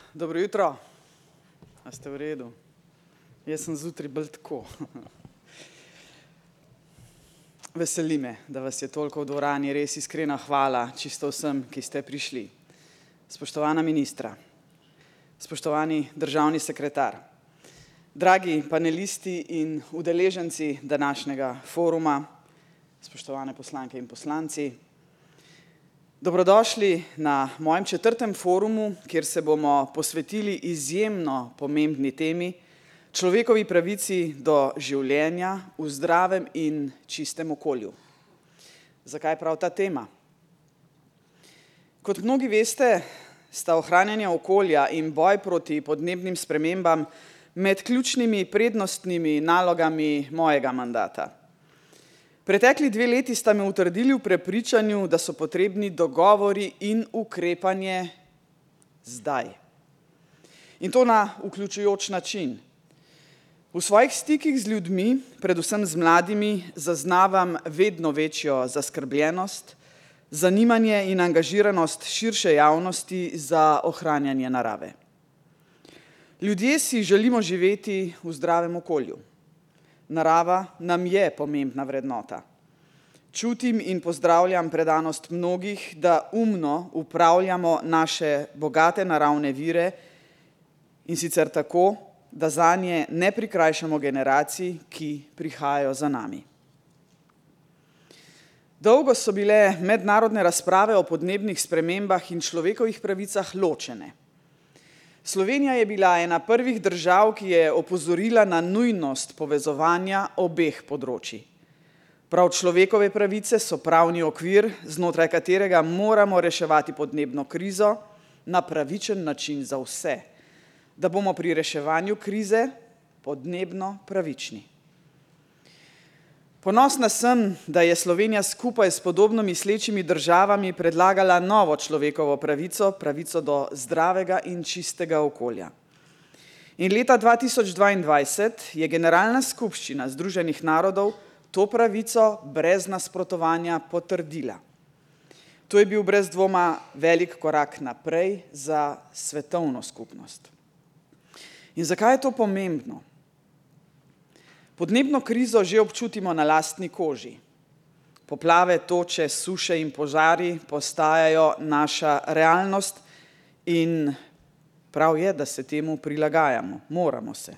Dobro jutro. A ste v redu? Jaz sem zjutraj bolj tako. Veseli me, da vas je toliko v dvorani, res iskrena hvala čisto vsem, ki ste prišli. Spoštovana ministra, spoštovani državni sekretar, dragi panelisti in udeleženci današnjega foruma, spoštovane poslanke in poslanci, dobrodošli na mojem 4. forumu, kjer se bomo posvetili izjemno pomembni temi, človekovi pravici do življenja v zdravem in čistem okolju. Zakaj prav ta tema? Kot mnogi veste, sta ohranjanje okolja in boj proti podnebnim spremembam med ključnimi prednostnimi nalogami mojega mandata. Pretekli 2 leti sta me utrdili v prepričanju, da so potrebni dogovori in ukrepanje zdaj. In to na vključujoč način. V svojih stikih z ljudmi, predvsem z mladimi, zaznavam vedno večjo zaskrbljenost, zanimanje in angažiranost širše javnosti za ohranjanje narave. Ljudje si želimo živeti v zdravem okolju. Narava nam je pomembna vrednota. Čutim in pozdravljam predanost mnogih, da umno upravljamo naše bogate naravne vire in sicer tako, da zanje ne prikrajšamo generacij, ki prihajajo za nami. Dolgo so bile mednarodne razprave o podnebnih spremembah in človekovih pravicah ločene. Slovenija je bila ena prvih držav, ki je opozorila na nujnost povezovanja obeh področij. Prav človekove pravice so pravni okvir, znotraj katerega moramo reševati podnebno krizo na pravičen način za vse, da bomo pri reševanju krize podnebno pravični. Ponosna sem, da je Slovenija skupaj s podobno mislečimi državami predlagala novo človekovo pravico, pravico do zdravega in čistega okolja. In leta 2022 je Generalna skupščina Združenih narodov to pravico brez nasprotovanja potrdila. To je bil brez dvoma velik korak naprej za svetovno skupnost. In zakaj je to pomembno? Podnebno krizo že občutimo na lastni koži. Poplave, toče, suše in požari postajajo naša realnost in prav je, da se temu prilagajamo, moramo se.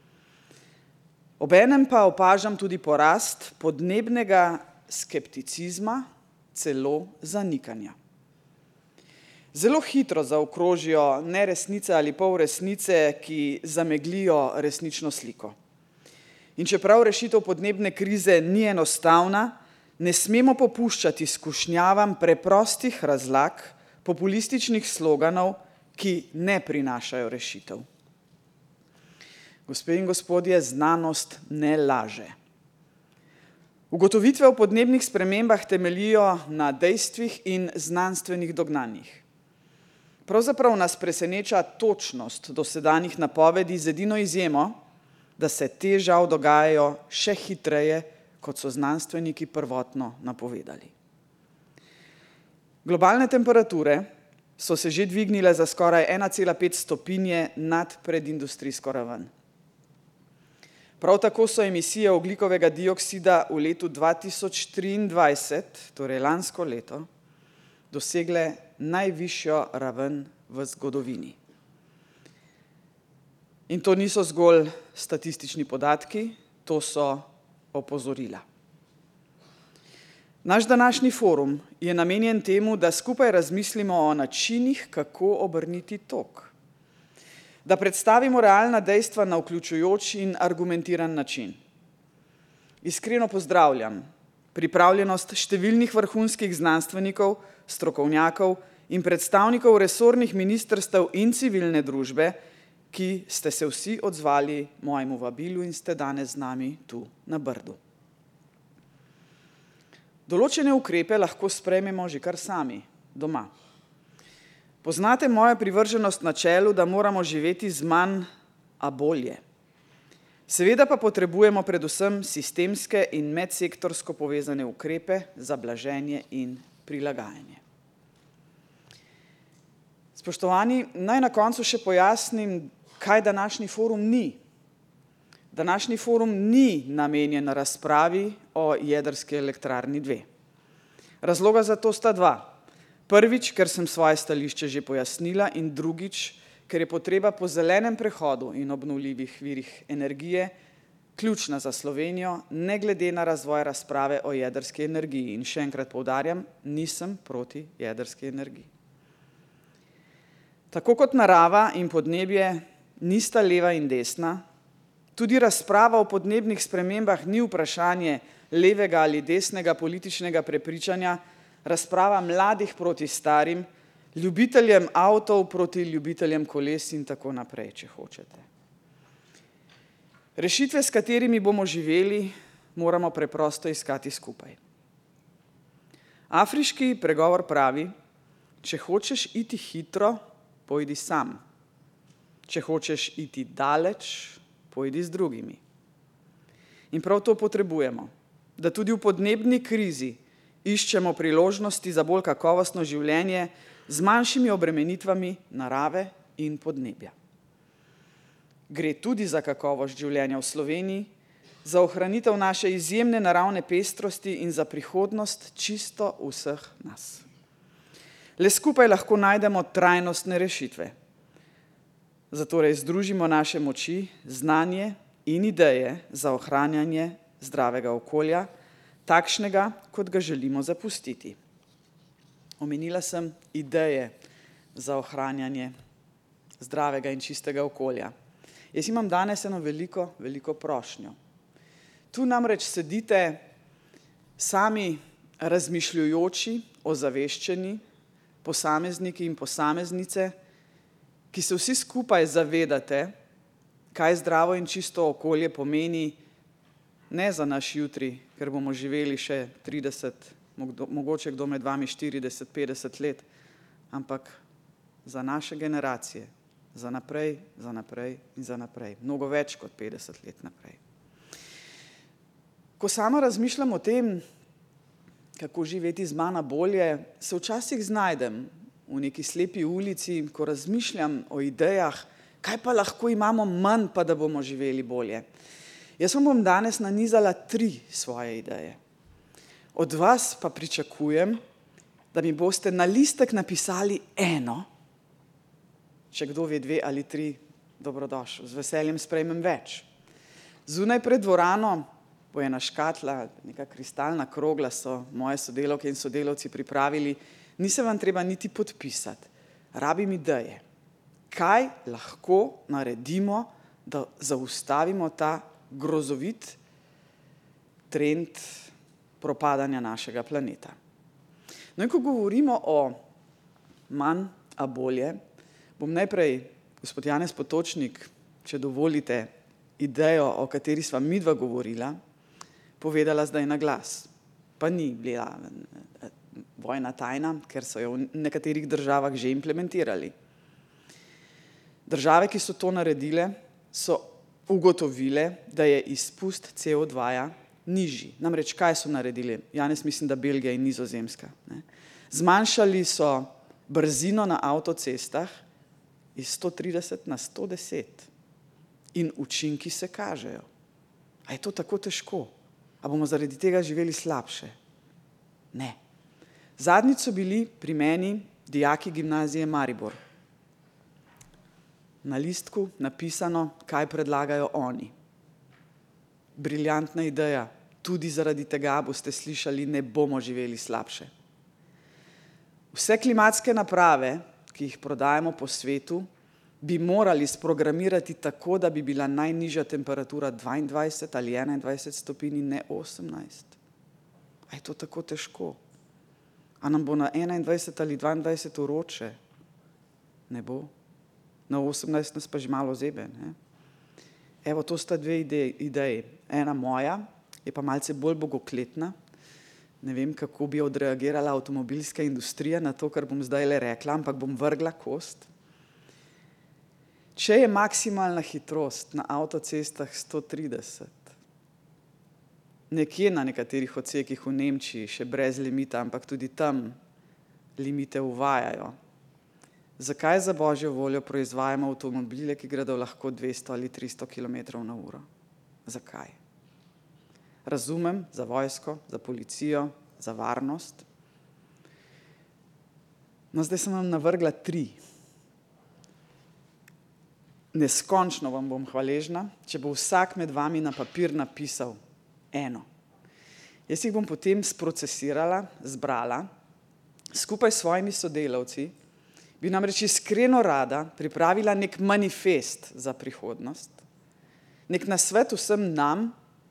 Obenem pa opažam tudi porast podnebnega skepticizma, celo zanikanja. Zelo hitro zaokrožijo neresnice ali polresnice, ki zameglijo resnično sliko. In čeprav rešitev podnebne krize ni enostavna, ne smemo popuščati skušnjavam preprostih razlag, populističnih sloganov, ki ne prinašajo rešitev. Gospe in gospodje, znanost ne laže. Ugotovitve o podnebnih spremembah temeljijo na dejstvih in znanstvenih dognanjih. Pravzaprav nas preseneča točnost dosedanjih napovedi z edino izjemo, da se te žal dogajajo še hitreje, kot so znanstveniki prvotno napovedali. Globalne temperature so se že dvignile za skoraj 1,5 stopinje nad predindustrijsko raven. Prav tako so emisije ogljikovega dioksida v letu 2023, torej lansko leto, dosegle najvišjo raven v zgodovini. In to niso zgolj statistični podatki, to so opozorila. Naš današnji forum je namenjen temu, da skupaj razmislimo o načinih, kako obrniti tok. Da predstavimo realna dejstva na vključujoč in argumentiran način. Iskreno pozdravljam pripravljenost številnih vrhunskih znanstvenikov, strokovnjakov in predstavnikov resornih ministrstev in civilne družbe, ki ste se vsi odzvali mojemu vabilu in ste danes z nami tu na Brdu. Določene ukrepe lahko sprejmemo že kar sami, doma. Poznate mojo privrženost načelu, da moramo živeti z manj, a bolje. Seveda pa potrebujemo predvsem sistemske in medsektorsko povezane ukrepe za blaženje in prilagajanje. Spoštovani, naj na koncu še pojasnim, kaj današnji forum ni. Današnji forum ni namenjen razpravi o jedrski elektrarni 2. Razloga za to sta dva. Prvič, ker sem svoje stališče že pojasnila, in drugič, ker je potreba po zelenem prehodu in obnovljivih virih energije ključna za Slovenijo, ne glede na razvoj razprave o jedrski energiji. In še enkrat poudarjam, nisem proti jedrski energiji. Tako kot narava in podnebje nista leva in desna, tudi razprava o podnebnih spremembah ni vprašanje levega ali desnega političnega prepričanja, razprava mladih proti starim, ljubiteljem avtov proti ljubiteljem koles in tako naprej, če hočete. Rešitve, s katerimi bomo živeli, moramo preprosto iskati skupaj. Afriški pregovor pravi, če hočeš iti hitro, pojdi sam. Če hočeš iti daleč, pojdi z drugimi. In prav to potrebujemo, da tudi v podnebni krizi iščemo priložnosti za bolj kakovostno življenje z manjšimi obremenitvami narave in podnebja. Gre tudi za kakovost življenja v Sloveniji, za ohranitev naše izjemne naravne pestrosti in za prihodnost čisto vseh nas. Le skupaj lahko najdemo trajnostne rešitve. Zatorej združimo naše moči, znanje in ideje za ohranjanje zdravega okolja, takšnega, kot ga želimo zapustiti. Omenila sem ideje za ohranjanje zdravega in čistega okolja. Jaz imam danes eno veliko prošnjo. Tu namreč sedite sami razmišljujoči, ozaveščeni posamezniki in posameznice, ki se vsi skupaj zavedate, kaj zdravo in čisto okolje pomeni ne za naš jutri, ker bomo živeli še 30, mogoče kdo med vami 40, 50 let, ampak za naše generacije, za naprej in za naprej, mnogo več kot 50 let naprej. Ko sama razmišljam o tem, kako živeti z manj bolje, se včasih znajdem v neki slepi ulici, ko razmišljam o idejah, kaj pa lahko imamo manj, pa da bomo živeli bolje. Jaz vam bom danes nanizala 3 svoje ideje. Od vas pa pričakujem, da mi boste na listek napisali eno, če kdo ve 2 ali 3, dobrodošel, z veseljem sprejmem več. Zunaj pred dvorano bo ena škatla, neka kristalna krogla so moje sodelavke in sodelavci pripravili, ni se vam treba niti podpisati. Rabim ideje. Kaj lahko naredimo, da zaustavimo ta grozovit trend propadanja našega planeta? No in ko govorimo o manj, a bolje, bom najprej, gospod Janez Potočnik, če dovolite, idejo, o kateri sva midva govorila, povedala zdaj na glas. Pa ni bila vojna tajna, ker so jo v nekaterih državah že implementirali. Države, ki so to naredile, so ugotovile, da je izpust CO2 nižji. Namreč kaj so naredili? Janez, mislim, da Belgija in Nizozemska. Zmanjšali so brzino na avtocestah iz 130 na 110 in učinki se kažejo. A je to tako težko? A bomo zaradi tega živeli slabše? Ne. Zadnjič so bili pri meni dijaki gimnazije Maribor. Na listku napisano, kaj predlagajo oni. Briljantna ideja. Tudi zaradi tega boste slišali, ne bomo živeli slabše. Vse klimatske naprave, ki jih prodajamo po svetu, bi morali sprogramirati tako, da bi bila najnižja temperatura 22 ali 21 stopinj in ne 18. A je to tako težko? A nam bo na 21 ali 22 vroče? Ne bo. Na 18 nas pa že malo zebe. Ne? Evo, to sta 2 ideji. Ena moja je pa malce bolj bogokletna. Ne vem, kako bi odreagirala avtomobilska industrija na to, kar bom zdaj le rekla, ampak bom vrgla kost. Če je maksimalna hitrost na avtocestah 130, nekje na nekaterih odsekih v Nemčiji še brez limita, ampak tudi tam limite uvajajo. zakaj za božjo voljo proizvajamo avtomobile, ki gredo lahko 200 ali 300 km/h? Zakaj? Razumem, za vojsko, za policijo, za varnost. No, zdaj sem vam navrgla 3. Neskončno vam bom hvaležna, če bo vsak med vami na papir napisal 1. Jaz jih bom potem sprocesirala, zbrala, skupaj s svojimi sodelavci, bi namreč iskreno rada pripravila nek manifest za prihodnost, nek nasvet vsem nam,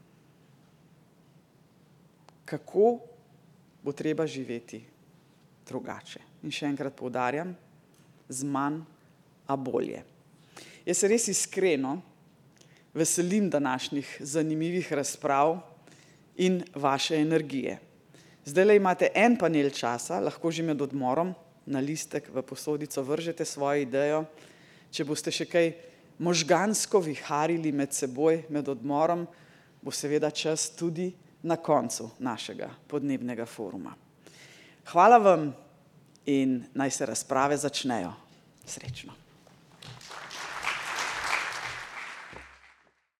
kako bo treba živeti drugače. In še enkrat poudarjam, z manj, a bolje. Jaz se res iskreno veselim današnjih zanimivih razprav in vaše energije. Zdajle imate en panel časa, lahko že med odmorom na listek v posodico vržete svojo idejo. Če boste še kaj možgansko viharili med seboj, med odmorom, bo seveda čas tudi na koncu našega podnebnega foruma. Hvala vam in naj se razprave začnejo. Srečno.